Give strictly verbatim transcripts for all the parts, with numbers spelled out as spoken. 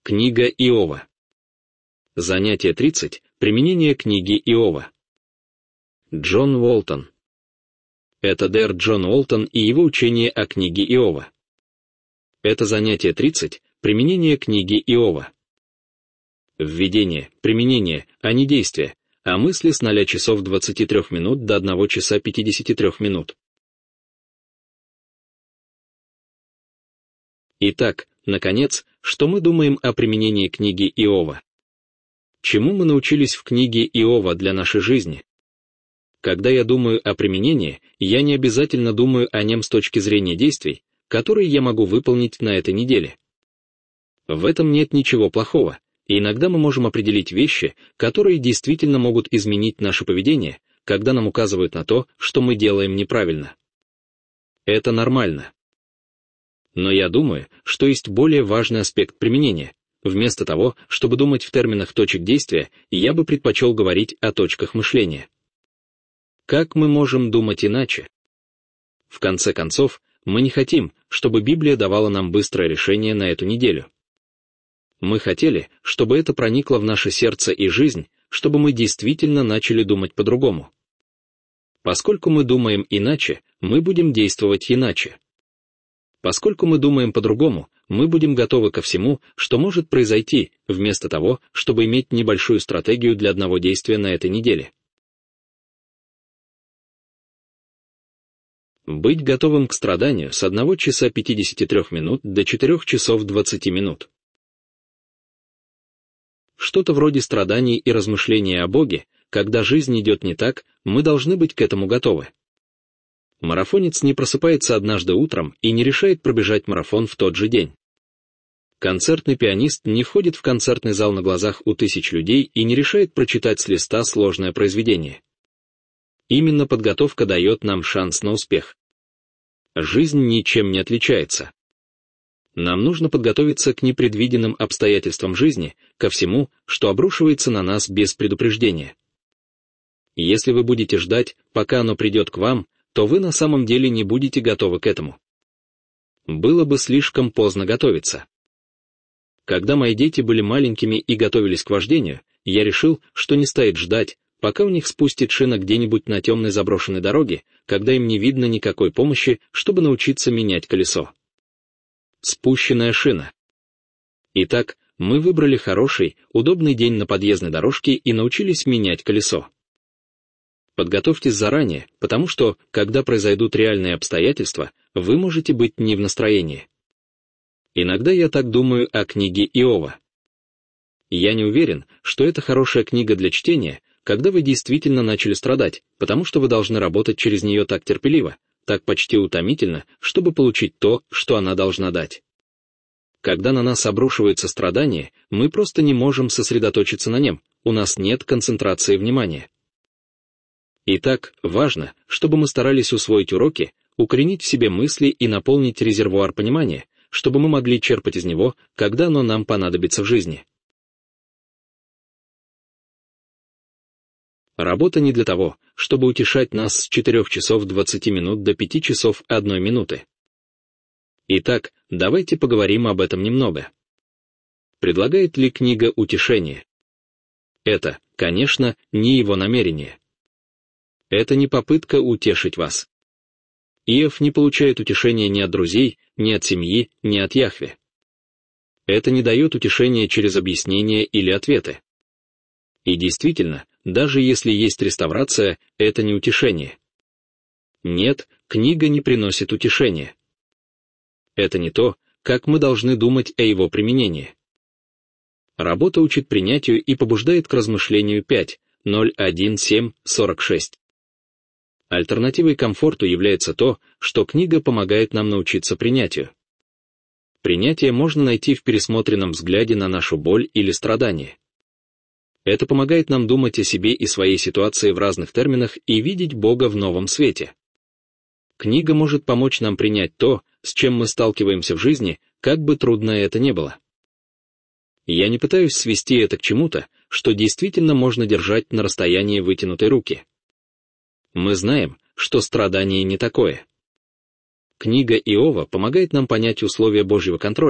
Книга Иова. Занятие тридцать. Применение книги Иова. Джон Уолтон. Это Дэр Джон Уолтон и его учение о книге Иова. Это занятие тридцать. Применение книги Иова. Введение, применение, а не действие, а мысли с ноля часов двадцати трёх минут до одного часа пятидесяти трёх минут. Итак, наконец, что мы думаем о применении книги Иова? Чему мы научились в книге Иова для нашей жизни? Когда я думаю о применении, я не обязательно думаю о нем с точки зрения действий, которые я могу выполнить на этой неделе. В этом нет ничего плохого, и иногда мы можем определить вещи, которые действительно могут изменить наше поведение, когда нам указывают на то, что мы делаем неправильно. Это нормально. Но я думаю, что есть более важный аспект применения. Вместо того, чтобы думать в терминах точек действия, я бы предпочел говорить о точках мышления. Как мы можем думать иначе? В конце концов, мы не хотим, чтобы Библия давала нам быстрое решение на эту неделю. Мы хотели, чтобы это проникло в наше сердце и жизнь, чтобы мы действительно начали думать по-другому. Поскольку мы думаем иначе, мы будем действовать иначе. Поскольку мы думаем по-другому, мы будем готовы ко всему, что может произойти, вместо того, чтобы иметь небольшую стратегию для одного действия на этой неделе. Быть готовым к страданию с одного часа пятидесяти трёх минут до четырёх часов двадцати минут. Что-то вроде страданий и размышления о Боге, когда жизнь идет не так, мы должны быть к этому готовы. Марафонец не просыпается однажды утром и не решает пробежать марафон в тот же день. Концертный пианист не входит в концертный зал на глазах у тысяч людей и не решает прочитать с листа сложное произведение. Именно подготовка дает нам шанс на успех. Жизнь ничем не отличается. Нам нужно подготовиться к непредвиденным обстоятельствам жизни, ко всему, что обрушивается на нас без предупреждения. Если вы будете ждать, пока оно придет к вам, то вы на самом деле не будете готовы к этому. Было бы слишком поздно готовиться. Когда мои дети были маленькими и готовились к вождению, я решил, что не стоит ждать, пока у них спустит шина где-нибудь на темной заброшенной дороге, когда им не видно никакой помощи, чтобы научиться менять колесо. Спущенная шина. Итак, мы выбрали хороший, удобный день на подъездной дорожке и научились менять колесо. Подготовьтесь заранее, потому что, когда произойдут реальные обстоятельства, вы можете быть не в настроении. Иногда я так думаю о книге Иова. Я не уверен, что это хорошая книга для чтения, когда вы действительно начали страдать, потому что вы должны работать через нее так терпеливо, так почти утомительно, чтобы получить то, что она должна дать. Когда на нас обрушивается страдание, мы просто не можем сосредоточиться на нем, у нас нет концентрации внимания. Итак, важно, чтобы мы старались усвоить уроки, укоренить в себе мысли и наполнить резервуар понимания, чтобы мы могли черпать из него, когда оно нам понадобится в жизни. Работа не для того, чтобы утешать нас с четырёх часов двадцати минут до пяти часов одной минуты. Итак, давайте поговорим об этом немного. Предлагает ли книга утешение? Это, конечно, не его намерение. Это не попытка утешить вас. Иов не получает утешения ни от друзей, ни от семьи, ни от Яхве. Это не дает утешения через объяснения или ответы. И действительно, даже если есть реставрация, это не утешение. Нет, книга не приносит утешения. Это не то, как мы должны думать о его применении. Работа учит принятию и побуждает к размышлению пять ноль один семь сорок шесть. Альтернативой комфорту является то, что книга помогает нам научиться принятию. Принятие можно найти в пересмотренном взгляде на нашу боль или страдание. Это помогает нам думать о себе и своей ситуации в разных терминах и видеть Бога в новом свете. Книга может помочь нам принять то, с чем мы сталкиваемся в жизни, как бы трудно это ни было. Я не пытаюсь свести это к чему-то, что действительно можно держать на расстоянии вытянутой руки. Мы знаем, что страдание не такое. Книга Иова помогает нам понять условия Божьего контроля,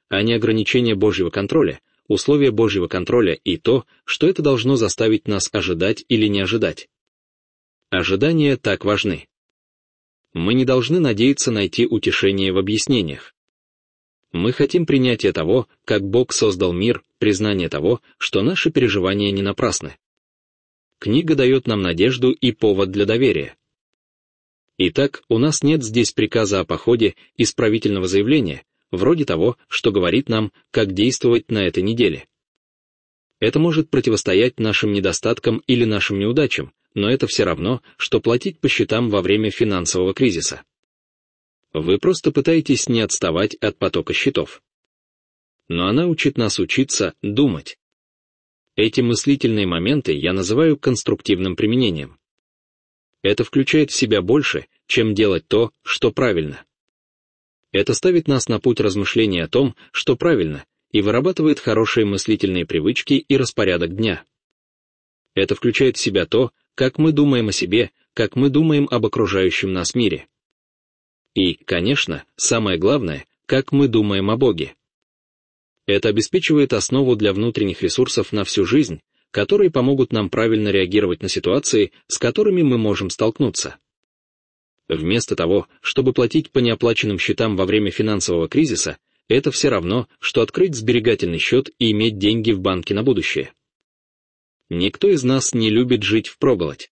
а не ограничение Божьего контроля, условия Божьего контроля и то, что это должно заставить нас ожидать или не ожидать. Ожидания так важны. Мы не должны надеяться найти утешение в объяснениях. Мы хотим принятия того, как Бог создал мир, признание того, что наши переживания не напрасны. Книга дает нам надежду и повод для доверия. Итак, у нас нет здесь приказа о походе, исправительного заявления, вроде того, что говорит нам, как действовать на этой неделе. Это может противостоять нашим недостаткам или нашим неудачам, но это все равно, что платить по счетам во время финансового кризиса. Вы просто пытаетесь не отставать от потока счетов. Но она учит нас учиться думать. Эти мыслительные моменты я называю конструктивным применением. Это включает в себя больше, чем делать то, что правильно. Это ставит нас на путь размышления о том, что правильно, и вырабатывает хорошие мыслительные привычки и распорядок дня. Это включает в себя то, как мы думаем о себе, как мы думаем об окружающем нас мире. И, конечно, самое главное, как мы думаем о Боге. Это обеспечивает основу для внутренних ресурсов на всю жизнь, которые помогут нам правильно реагировать на ситуации, с которыми мы можем столкнуться. Вместо того, чтобы платить по неоплаченным счетам во время финансового кризиса, это все равно, что открыть сберегательный счет и иметь деньги в банке на будущее. Никто из нас не любит жить впроголодь.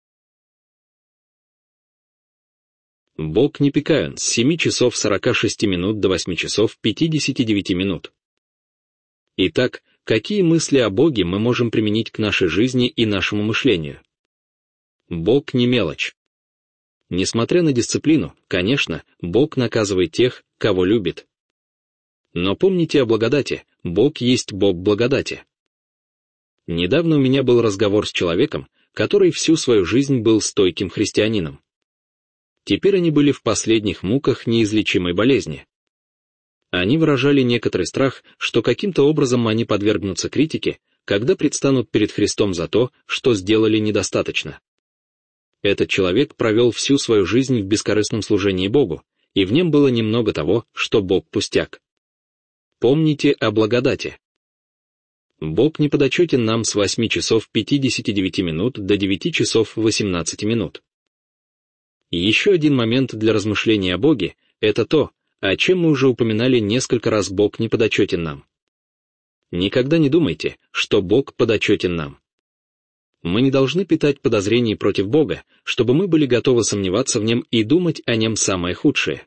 Бог непрекаян с семи часов сорока шести минут до восьми часов пятидесяти девяти минут. Итак, какие мысли о Боге мы можем применить к нашей жизни и нашему мышлению? Бог не мелочь. Несмотря на дисциплину, конечно, Бог наказывает тех, кого любит. Но помните о благодати, Бог есть Бог благодати. Недавно у меня был разговор с человеком, который всю свою жизнь был стойким христианином. Теперь они были в последних муках неизлечимой болезни. Они выражали некоторый страх, что каким-то образом они подвергнутся критике, когда предстанут перед Христом за то, что сделали недостаточно. Этот человек провел всю свою жизнь в бескорыстном служении Богу, и в нем было немного того, что Бог пустяк. Помните о благодати. Бог не подотчетен нам с восьми часов пятидесяти девяти минут до девяти часов восемнадцати минут. И еще один момент для размышления о Боге – это то, о чем мы уже упоминали несколько раз: Бог не подотчетен нам. Никогда не думайте, что Бог подотчетен нам. Мы не должны питать подозрений против Бога, чтобы мы были готовы сомневаться в Нем и думать о Нем самое худшее.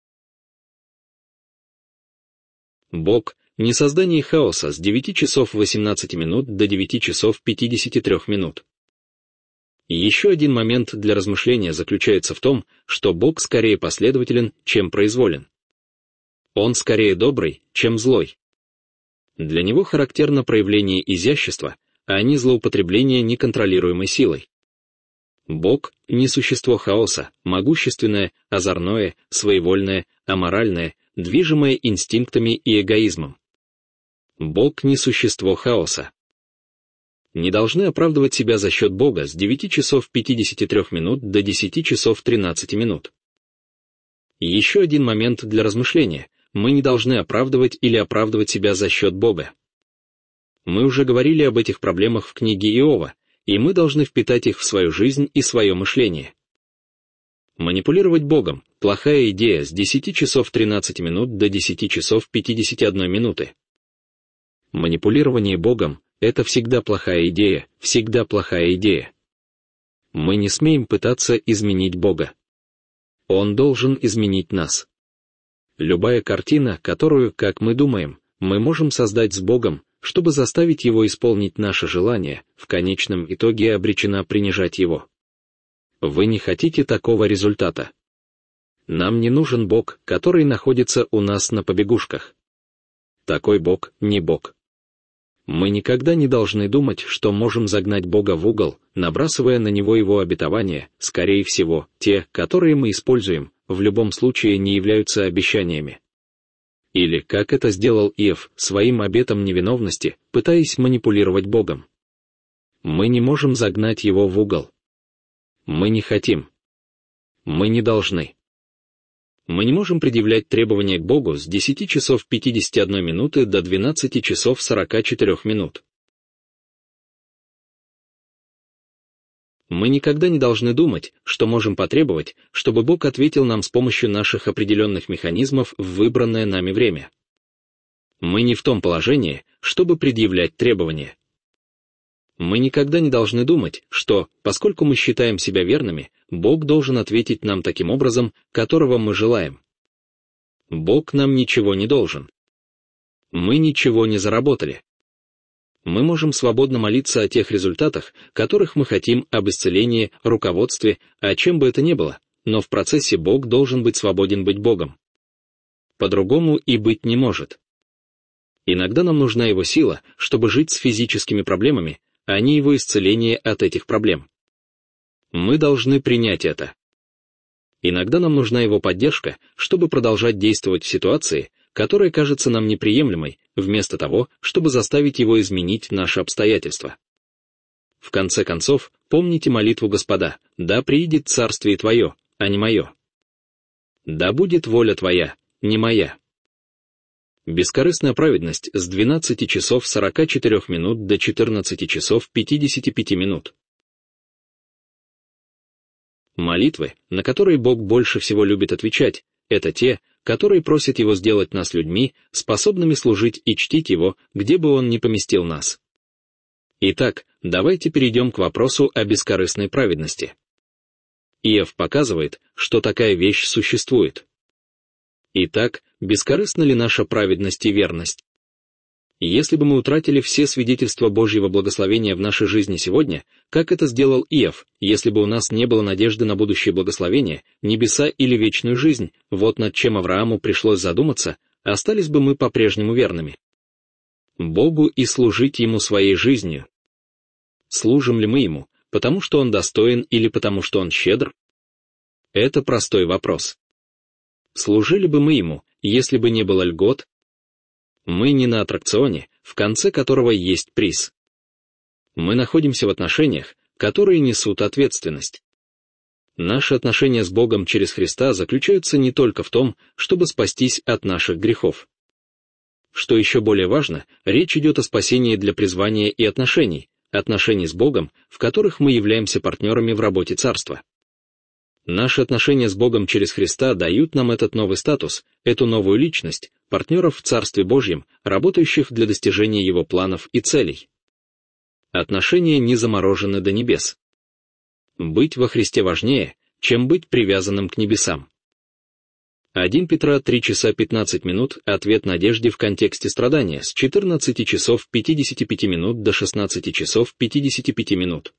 Бог — не создание хаоса с девяти часов восемнадцати минут до девяти часов пятидесяти трёх минут. И еще один момент для размышления заключается в том, что Бог скорее последователен, чем произволен. Он скорее добрый, чем злой. Для Него характерно проявление изящества, а не злоупотребление неконтролируемой силой. Бог — не существо хаоса, могущественное, озорное, своевольное, аморальное, движимое инстинктами и эгоизмом. Бог — не существо хаоса. Не должны оправдывать себя за счет Бога с девяти часов пятидесяти трёх минут до десяти часов тринадцати минут. И еще один момент для размышления: мы не должны оправдывать или оправдывать себя за счет Бога. Мы уже говорили об этих проблемах в книге Иова, и мы должны впитать их в свою жизнь и свое мышление. Манипулировать Богом – плохая идея с десяти часов тринадцати минут до десяти часов пятидесяти одной минуты. Манипулирование Богом – это всегда плохая идея, всегда плохая идея. Мы не смеем пытаться изменить Бога. Он должен изменить нас. Любая картина, которую, как мы думаем, мы можем создать с Богом, чтобы заставить Его исполнить наше желание, в конечном итоге обречена принижать Его. Вы не хотите такого результата. Нам не нужен Бог, который находится у нас на побегушках. Такой Бог не Бог. Мы никогда не должны думать, что можем загнать Бога в угол, набрасывая на Него Его обетования. Скорее всего, те, которые мы используем, в любом случае не являются обещаниями. Или, как это сделал Иов, своим обетом невиновности, пытаясь манипулировать Богом. Мы не можем загнать Его в угол. Мы не хотим. Мы не должны. Мы не можем предъявлять требования к Богу с десяти часов пятидесяти одной минуты до двенадцати часов сорока четырёх минут. Мы никогда не должны думать, что можем потребовать, чтобы Бог ответил нам с помощью наших определенных механизмов в выбранное нами время. Мы не в том положении, чтобы предъявлять требования. Мы никогда не должны думать, что, поскольку мы считаем себя верными, Бог должен ответить нам таким образом, которого мы желаем. Бог нам ничего не должен. Мы ничего не заработали. Мы можем свободно молиться о тех результатах, которых мы хотим, об исцелении, руководстве, о чем бы это ни было, но в процессе Бог должен быть свободен быть Богом. По-другому и быть не может. Иногда нам нужна Его сила, чтобы жить с физическими проблемами, а не Его исцеление от этих проблем. Мы должны принять это. Иногда нам нужна Его поддержка, чтобы продолжать действовать в ситуации, которая кажется нам неприемлемой, вместо того, чтобы заставить Его изменить наши обстоятельства. В конце концов, помните молитву Господа: «Да приидет царствие Твое, а не мое». «Да будет воля Твоя, не моя». Бескорыстная праведность с двенадцати часов сорока четырёх минут до четырнадцати часов пятидесяти пяти минут. Молитвы, на которые Бог больше всего любит отвечать, это те, которые просят Его сделать нас людьми, способными служить и чтить Его, где бы Он ни поместил нас. Итак, давайте перейдем к вопросу о бескорыстной праведности. Иов показывает, что такая вещь существует. Итак, бескорыстна ли наша праведность и верность? Если бы мы утратили все свидетельства Божьего благословения в нашей жизни сегодня, как это сделал Иов, если бы у нас не было надежды на будущее благословение, небеса или вечную жизнь, вот над чем Аврааму пришлось задуматься, остались бы мы по-прежнему верными Богу и служить Ему своей жизнью? Служим ли мы Ему, потому что Он достоин или потому что Он щедр? Это простой вопрос. Служили бы мы Ему, если бы не было льгот? Мы не на аттракционе, в конце которого есть приз. Мы находимся в отношениях, которые несут ответственность. Наши отношения с Богом через Христа заключаются не только в том, чтобы спастись от наших грехов. Что еще более важно, речь идет о спасении для призвания и отношений, отношений с Богом, в которых мы являемся партнерами в работе Царства. Наши отношения с Богом через Христа дают нам этот новый статус, эту новую личность, партнеров в Царстве Божьем, работающих для достижения Его планов и целей. Отношения не заморожены до небес. Быть во Христе важнее, чем быть привязанным к небесам. первое Петра три часа пятнадцать минут, ответ надежде в контексте страдания, с четырнадцати часов пятидесяти пяти минут до шестнадцати часов пятидесяти пяти минут.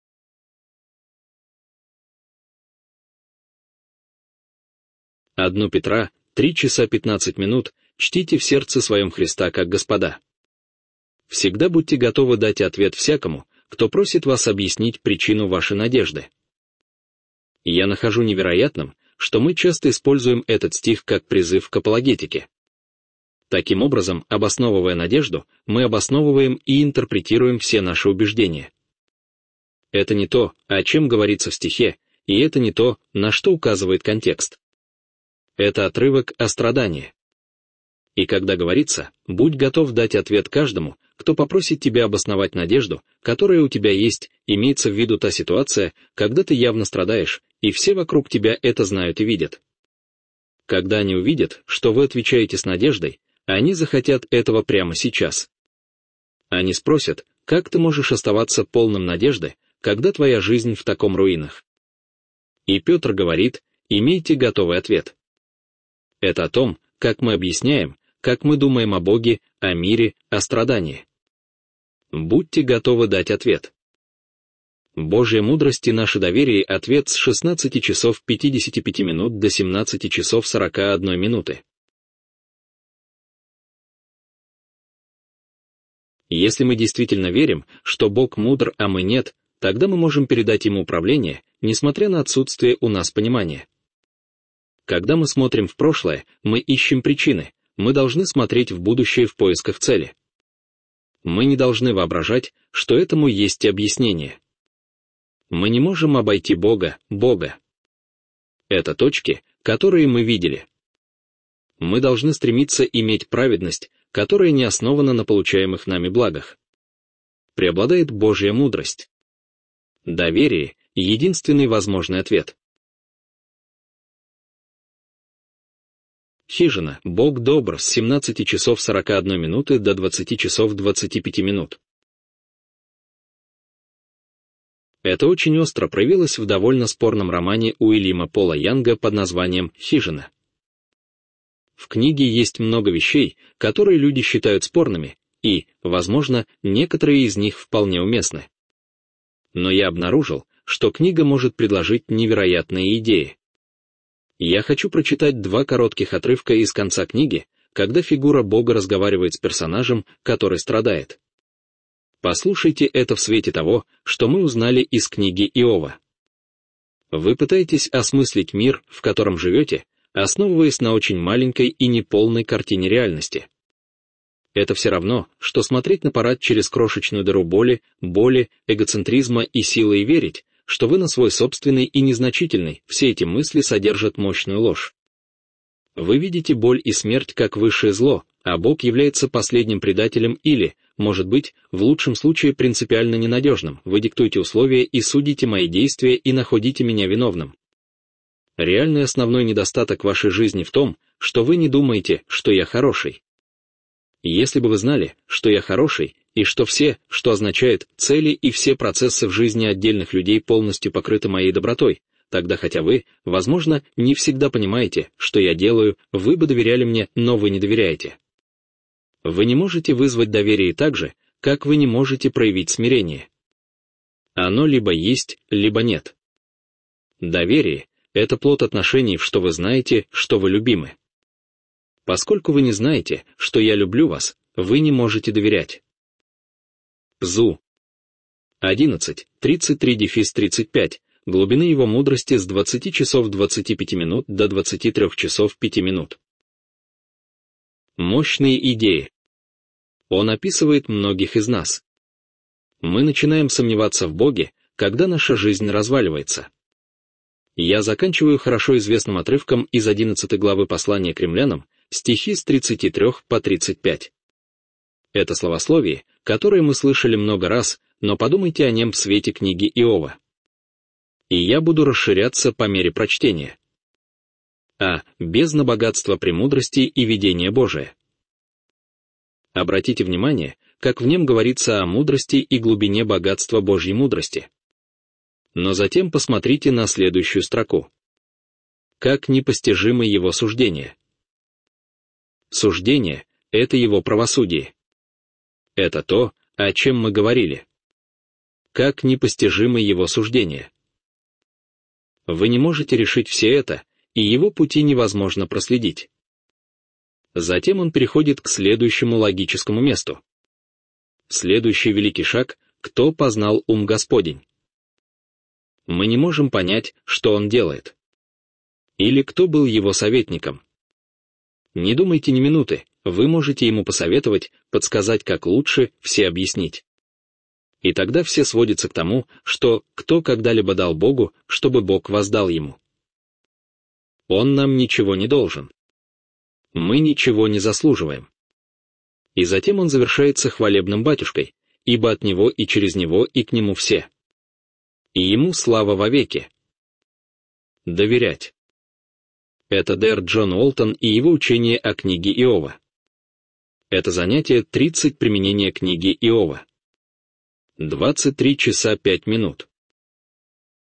первое Петра три часа пятнадцать минут, чтите в сердце своем Христа как Господа. Всегда будьте готовы дать ответ всякому, кто просит вас объяснить причину вашей надежды. Я нахожу невероятным, что мы часто используем этот стих как призыв к апологетике. Таким образом, обосновывая надежду, мы обосновываем и интерпретируем все наши убеждения. Это не то, о чем говорится в стихе, и это не то, на что указывает контекст. Это отрывок о страдании. И когда говорится, будь готов дать ответ каждому, кто попросит тебя обосновать надежду, которая у тебя есть, имеется в виду та ситуация, когда ты явно страдаешь, и все вокруг тебя это знают и видят. Когда они увидят, что вы отвечаете с надеждой, они захотят этого прямо сейчас. Они спросят, как ты можешь оставаться полным надежды, когда твоя жизнь в таком руинах? И Петр говорит, имейте готовый ответ. Это о том, как мы объясняем, как мы думаем о Боге, о мире, о страдании. Будьте готовы дать ответ. Божья мудрость и наше доверие — ответ с шестнадцати часов пятидесяти пяти минут до семнадцати часов сорока одной минуты. Если мы действительно верим, что Бог мудр, а мы нет, тогда мы можем передать Ему управление, несмотря на отсутствие у нас понимания. Когда мы смотрим в прошлое, мы ищем причины, мы должны смотреть в будущее в поисках цели. Мы не должны воображать, что этому есть объяснение. Мы не можем обойти Бога, Бога. Это точки, которые мы видели. Мы должны стремиться иметь праведность, которая не основана на получаемых нами благах. Преобладает Божья мудрость. Доверие — единственный возможный ответ. Хижина. Бог добр с семнадцати часов сорока одной минуты до двадцати часов двадцати пяти минут. Это очень остро проявилось в довольно спорном романе Уильяма Пола Янга под названием «Хижина». В книге есть много вещей, которые люди считают спорными, и, возможно, некоторые из них вполне уместны. Но я обнаружил, что книга может предложить невероятные идеи. Я хочу прочитать два коротких отрывка из конца книги, когда фигура Бога разговаривает с персонажем, который страдает. Послушайте это в свете того, что мы узнали из книги Иова. Вы пытаетесь осмыслить мир, в котором живете, основываясь на очень маленькой и неполной картине реальности. Это все равно, что смотреть на парад через крошечную дыру боли, боли, эгоцентризма и силы и верить, что вы на свой собственный и незначительный, все эти мысли содержат мощную ложь. Вы видите боль и смерть как высшее зло, а Бог является последним предателем или, может быть, в лучшем случае принципиально ненадежным. Вы диктуете условия и судите мои действия и находите меня виновным. Реальный основной недостаток вашей жизни в том, что вы не думаете, что я хороший. Если бы вы знали, что я хороший, и что все, что означает цели и все процессы в жизни отдельных людей полностью покрыты моей добротой, тогда хотя вы, возможно, не всегда понимаете, что я делаю, вы бы доверяли мне, но вы не доверяете. Вы не можете вызвать доверие так же, как вы не можете проявить смирение. Оно либо есть, либо нет. Доверие — это плод отношений, в что вы знаете, что вы любимы. Поскольку вы не знаете, что я люблю вас, вы не можете доверять. Зу. одиннадцать, тридцать три тридцать пять. Глубины его мудрости с двадцати часов двадцати пяти минут до двадцати трёх часов пяти минут. Мощные идеи. Он описывает многих из нас. Мы начинаем сомневаться в Боге, когда наша жизнь разваливается. Я заканчиваю хорошо известным отрывком из одиннадцатой главы послания к римлянам, стихи с тридцати трёх по тридцать пять. Это словословие, которое мы слышали много раз, но подумайте о нем в свете книги Иова. И я буду расширяться по мере прочтения. А. Бездна богатства премудрости и видения Божия. Обратите внимание, как в нем говорится о мудрости и глубине богатства Божьей мудрости. Но затем посмотрите на следующую строку. Как непостижимы его суждения. Суждение — это его правосудие. Это то, о чем мы говорили. Как непостижимы его суждения. Вы не можете решить все это, и его пути невозможно проследить. Затем он переходит к следующему логическому месту. Следующий великий шаг — кто познал ум Господень? Мы не можем понять, что он делает. Или кто был его советником. Не думайте ни минуты, вы можете ему посоветовать, подсказать, как лучше, все объяснить. И тогда все сводится к тому, что кто когда-либо дал Богу, чтобы Бог воздал ему. Он нам ничего не должен. Мы ничего не заслуживаем. И затем он завершается хвалебным батюшкой, ибо от него и через него и к нему все. И ему слава вовеки. Доверять. Это Дэр Джон Уолтон и его учение о книге Иова. Это занятие тридцать применения книги Иова. двадцать три часа пять минут.